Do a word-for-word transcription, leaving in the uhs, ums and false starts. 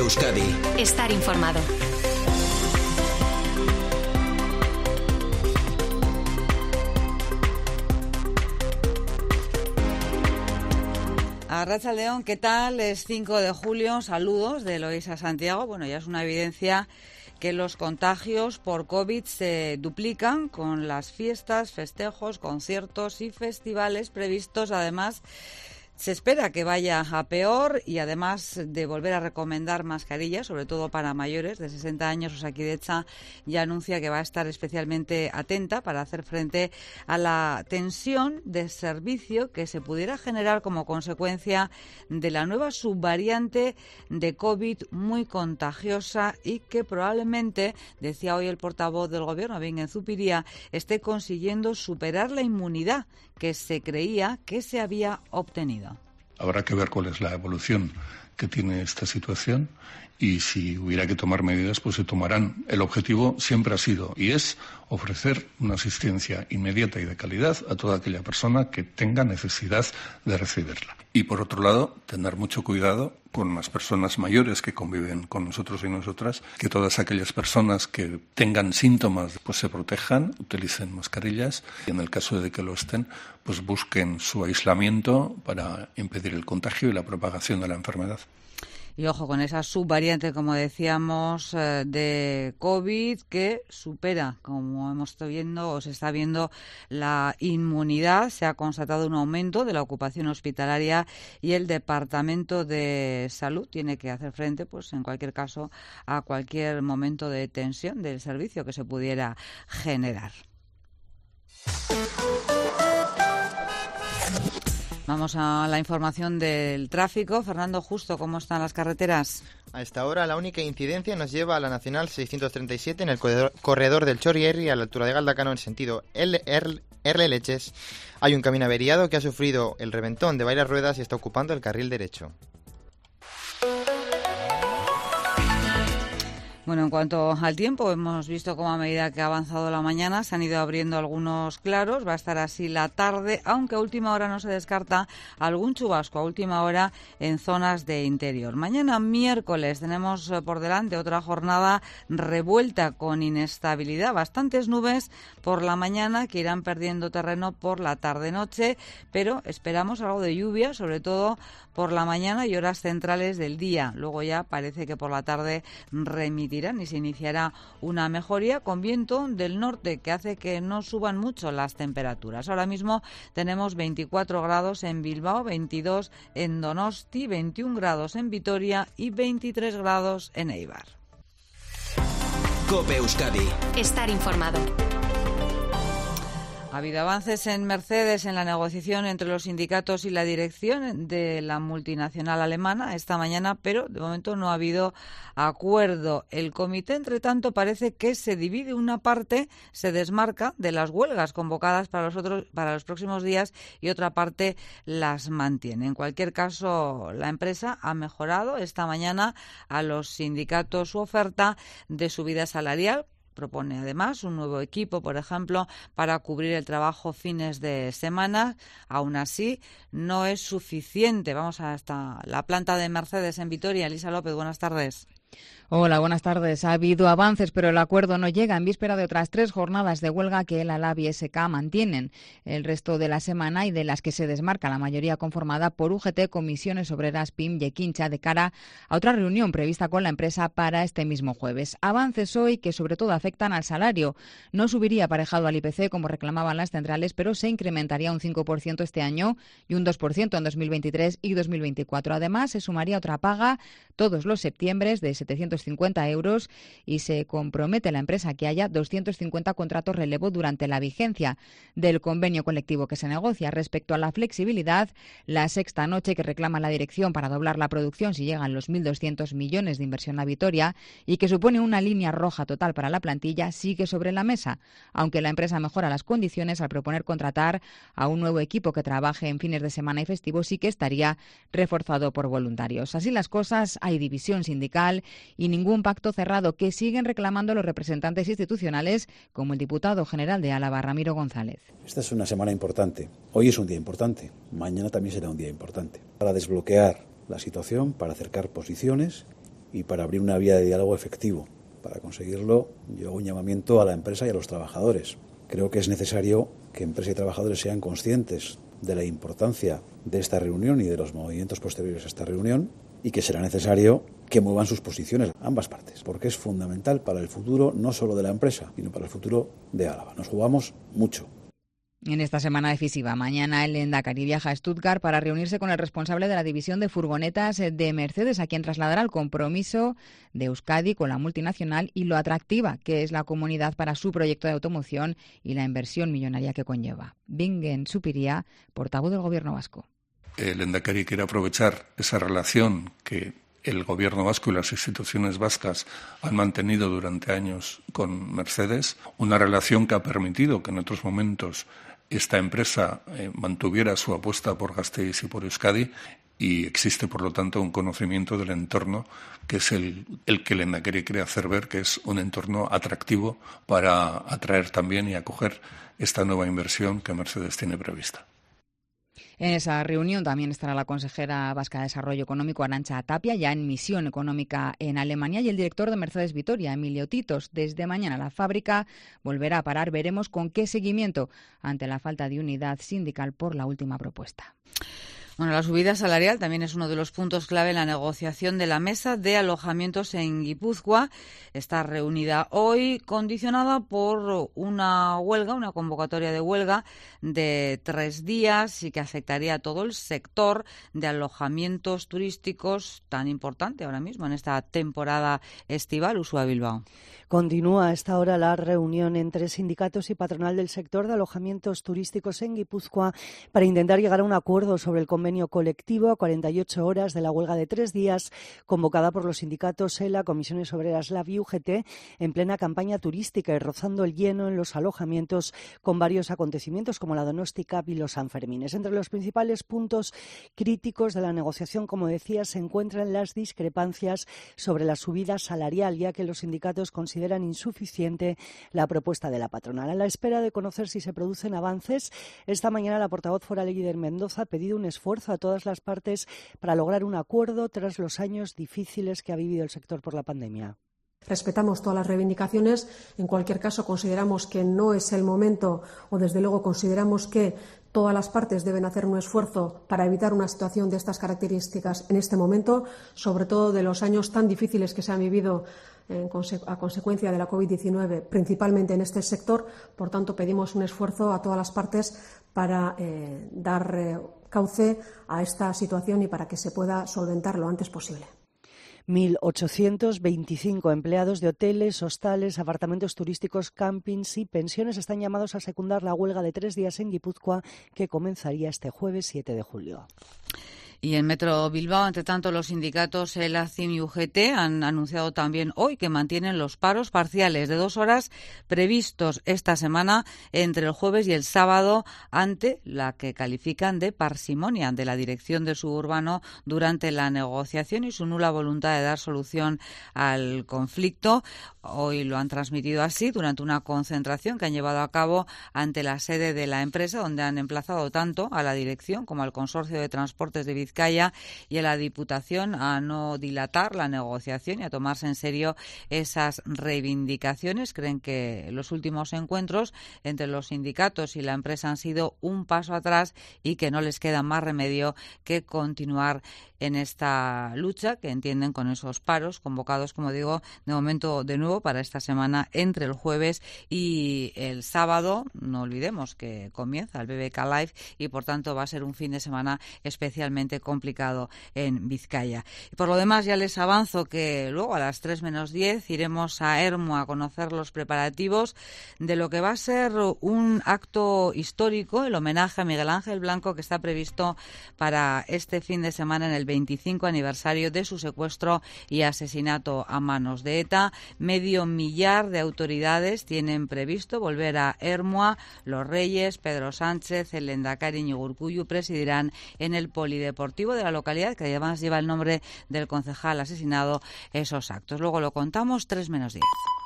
Euskadi. Estar informado. Arratsaldeon, ¿qué tal? Es cinco de julio, saludos de Eloísa Santiago. Bueno, ya es una evidencia que los contagios por COVID se duplican con las fiestas, festejos, conciertos y festivales previstos. Además, se espera que vaya a peor y además de volver a recomendar mascarillas, sobre todo para mayores de sesenta años, Osakidetza ya anuncia que va a estar especialmente atenta para hacer frente a la tensión de servicio que se pudiera generar como consecuencia de la nueva subvariante de COVID muy contagiosa y que probablemente, decía hoy el portavoz del Gobierno, Bingen Zupiria, esté consiguiendo superar la inmunidad que se creía que se había obtenido. Habrá que ver cuál es la evolución que tiene esta situación y si hubiera que tomar medidas, pues se tomarán. El objetivo siempre ha sido y es ofrecer una asistencia inmediata y de calidad a toda aquella persona que tenga necesidad de recibirla. Y por otro lado, tener mucho cuidado con las personas mayores que conviven con nosotros y nosotras, que todas aquellas personas que tengan síntomas pues se protejan, utilicen mascarillas y en el caso de que lo estén, pues busquen su aislamiento para impedir el contagio y la propagación de la enfermedad. Y ojo con esa subvariante, como decíamos, de COVID que supera, como hemos estado viendo o se está viendo, la inmunidad. Se ha constatado un aumento de la ocupación hospitalaria y el Departamento de Salud tiene que hacer frente, pues en cualquier caso, a cualquier momento de tensión del servicio que se pudiera generar. Vamos a la información del tráfico. Fernando Justo, ¿cómo están las carreteras? A esta hora la única incidencia nos lleva a la Nacional seiscientos treinta y siete en el corredor, corredor del Chorierri a la altura de Galdacano en sentido Erle-Leches. Hay un camino averiado que ha sufrido el reventón de varias ruedas y está ocupando el carril derecho. Bueno, en cuanto al tiempo, hemos visto cómo a medida que ha avanzado la mañana se han ido abriendo algunos claros. Va a estar así la tarde, aunque a última hora no se descarta algún chubasco a última hora en zonas de interior. Mañana miércoles tenemos por delante otra jornada revuelta con inestabilidad. Bastantes nubes por la mañana que irán perdiendo terreno por la tarde-noche, pero esperamos algo de lluvia, sobre todo por la mañana y horas centrales del día. Luego ya parece que por la tarde remitirá y se iniciará una mejoría con viento del norte que hace que no suban mucho las temperaturas. Ahora mismo tenemos veinticuatro grados en Bilbao, veintidós en Donosti, veintiún grados en Vitoria y veintitrés grados en Eibar. COPE Euskadi. Estar informado. Ha habido avances en Mercedes en la negociación entre los sindicatos y la dirección de la multinacional alemana esta mañana, pero de momento no ha habido acuerdo. El comité, entre tanto, parece que se divide. Una parte se desmarca de las huelgas convocadas para los otros, para los próximos días y otra parte las mantiene. En cualquier caso, la empresa ha mejorado esta mañana a los sindicatos su oferta de subida salarial. Propone además un nuevo equipo, por ejemplo, para cubrir el trabajo fines de semana. Aún así, no es suficiente. Vamos hasta la planta de Mercedes en Vitoria. Elisa López, buenas tardes. Hola, buenas tardes. Ha habido avances, pero el acuerdo no llega en víspera de otras tres jornadas de huelga que el ALAB y S K mantienen el resto de la semana y de las que se desmarca la mayoría conformada por U G T, Comisiones Obreras, P I M y Ekincha de cara a otra reunión prevista con la empresa para este mismo jueves. Avances hoy que sobre todo afectan al salario. No subiría aparejado al I P C como reclamaban las centrales, pero se incrementaría un cinco por ciento este año y un dos por ciento en dos mil veintitrés y dos mil veinticuatro. Además, se sumaría otra paga todos los septiembres de setecientos cincuenta euros y se compromete la empresa que haya doscientos cincuenta contratos relevo durante la vigencia del convenio colectivo que se negocia. Respecto a la flexibilidad, la sexta noche que reclama la dirección para doblar la producción si llegan los mil doscientos millones de inversión a Vitoria y que supone una línea roja total para la plantilla sigue sobre la mesa, aunque la empresa mejora las condiciones al proponer contratar a un nuevo equipo que trabaje en fines de semana y festivos y que estaría reforzado por voluntarios. Así las cosas, hay división sindical y ningún pacto cerrado que siguen reclamando los representantes institucionales como el diputado general de Álava, Ramiro González. Esta es una semana importante. Hoy es un día importante. Mañana también será un día importante para desbloquear la situación, para acercar posiciones y para abrir una vía de diálogo efectivo. Para conseguirlo, yo hago un llamamiento a la empresa y a los trabajadores. Creo que es necesario que empresa y trabajadores sean conscientes de la importancia de esta reunión y de los movimientos posteriores a esta reunión, y que será necesario que muevan sus posiciones ambas partes, porque es fundamental para el futuro no solo de la empresa, sino para el futuro de Álava. Nos jugamos mucho. En esta semana decisiva, mañana el Lehendakari viaja a Stuttgart para reunirse con el responsable de la división de furgonetas de Mercedes, a quien trasladará el compromiso de Euskadi con la multinacional y lo atractiva que es la comunidad para su proyecto de automoción y la inversión millonaria que conlleva. Bingen Zupiria, portavoz del Gobierno vasco. El Lehendakari quiere aprovechar esa relación que el Gobierno vasco y las instituciones vascas han mantenido durante años con Mercedes, una relación que ha permitido que en otros momentos esta empresa eh, mantuviera su apuesta por Gasteiz y por Euskadi, y existe, por lo tanto, un conocimiento del entorno que es el, el que el Lehendakari quiere hacer ver que es un entorno atractivo para atraer también y acoger esta nueva inversión que Mercedes tiene prevista. En esa reunión también estará la consejera vasca de Desarrollo Económico, Arantxa Tapia, ya en misión económica en Alemania, y el director de Mercedes Vitoria, Emilio Titos. Desde mañana la fábrica volverá a parar. Veremos con qué seguimiento ante la falta de unidad sindical por la última propuesta. Bueno, la subida salarial también es uno de los puntos clave en la negociación de la mesa de alojamientos en Guipúzcoa. Está reunida hoy, condicionada por una huelga, una convocatoria de huelga de tres días y que afectaría a todo el sector de alojamientos turísticos tan importante ahora mismo en esta temporada estival. Uxue Bilbao. Continúa a esta hora la reunión entre sindicatos y patronal del sector de alojamientos turísticos en Guipúzcoa para intentar llegar a un acuerdo sobre el convenio colectivo a cuarenta y ocho horas de la huelga de tres días convocada por los sindicatos ELA, Comisiones Obreras, LAB y U G T en plena campaña turística y rozando el lleno en los alojamientos con varios acontecimientos como la Donosti Cup y los Sanfermines. Entre los principales puntos críticos de la negociación, como decía, se encuentran las discrepancias sobre la subida salarial, ya que los sindicatos consideran insuficiente la propuesta de la patronal. A la espera de conocer si se producen avances, esta mañana la portavoz foral Eider Mendoza ha pedido un esfuerzo a todas las partes para lograr un acuerdo tras los años difíciles que ha vivido el sector por la pandemia. Respetamos todas las reivindicaciones. En cualquier caso, consideramos que no es el momento, o desde luego consideramos que todas las partes deben hacer un esfuerzo para evitar una situación de estas características en este momento, sobre todo de los años tan difíciles que se han vivido a consecuencia de la COVID diecinueve, principalmente en este sector. Por tanto, pedimos un esfuerzo a todas las partes para eh, dar eh, cauce a esta situación y para que se pueda solventar lo antes posible. mil ochocientos veinticinco empleados de hoteles, hostales, apartamentos turísticos, campings y pensiones están llamados a secundar la huelga de tres días en Guipúzcoa que comenzaría este jueves siete de julio. Y en Metro Bilbao, entre tanto, los sindicatos ELA, C I M y U G T han anunciado también hoy que mantienen los paros parciales de dos horas previstos esta semana entre el jueves y el sábado ante la que califican de parsimonia de la dirección del suburbano durante la negociación y su nula voluntad de dar solución al conflicto. Hoy lo han transmitido así durante una concentración que han llevado a cabo ante la sede de la empresa, donde han emplazado tanto a la dirección como al Consorcio de Transportes de Vizcaya y a la Diputación a no dilatar la negociación y a tomarse en serio esas reivindicaciones. Creen que los últimos encuentros entre los sindicatos y la empresa han sido un paso atrás y que no les queda más remedio que continuar en esta lucha, que entienden con esos paros convocados, como digo, de momento de nuevo para esta semana entre el jueves y el sábado. No olvidemos que comienza el B B K Live y por tanto va a ser un fin de semana especialmente complicado en Vizcaya. Y por lo demás ya les avanzo que luego a las tres menos diez iremos a Ermo a conocer los preparativos de lo que va a ser un acto histórico, el homenaje a Miguel Ángel Blanco, que está previsto para este fin de semana en el veinticinco aniversario de su secuestro y asesinato a manos de ETA. Medio millar de autoridades tienen previsto volver a Ermua. Los Reyes, Pedro Sánchez, el Lehendakari Iñigo Urkullu presidirán en el polideportivo de la localidad, que además lleva el nombre del concejal asesinado, esos actos. Luego lo contamos, tres menos diez.